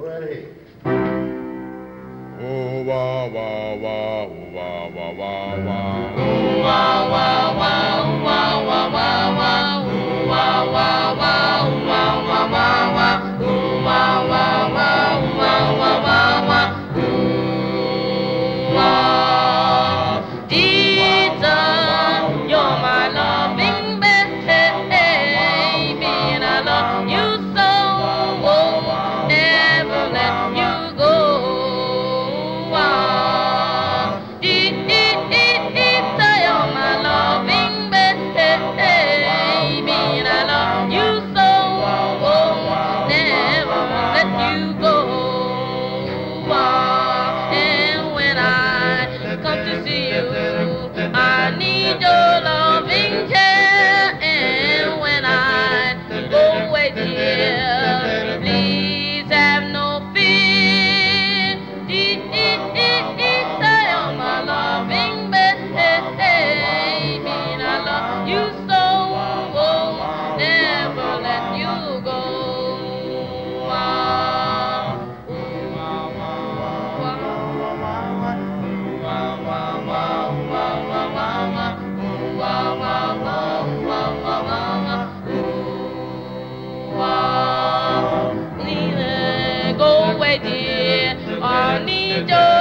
Go right ahead. Oh, wah, wah, wah, oh, wah, wah, wah, wah. Ooh, wah, wah, wah, ooh, wah, wah, wah, wah. Ooh, wah, wah, wah, ooh, wah, wah, wah, wah. Ooh, wah, wah, wah, ooh, wah, wah, wah, wah. Ooh, wah. Jesus, you're my loving baby, and I love you so. Oh, never let you go. You're my loving baby, and I love you so. Oh, never let you go. And when I come to see you, I need your loving care. And when I go away, dear, please have no fear. You're my loving baby, and I love you so. Oh, never let you go. Go away, dear. I need your